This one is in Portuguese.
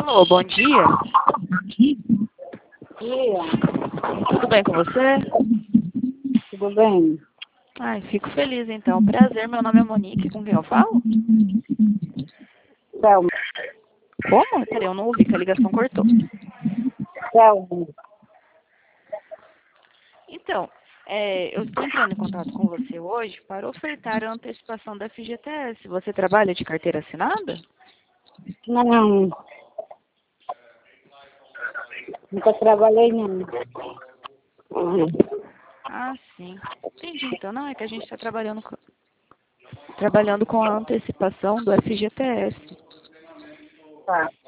Alô, bom dia. Dia, Tudo bem com você? tudo bem? Ai, fico feliz então. Prazer, meu nome é Monique, com quem eu falo? Thelma, Como? Peraí, eu não ouvi, que a ligação cortou. Thelma, Então, eu estou entrando em contato com você hoje para ofertar a antecipação da FGTS. Você trabalha de carteira assinada? não, nunca trabalhei não. Ah, sim. Entendi, então. Não, é que a gente está trabalhando com a antecipação do FGTS. Tá.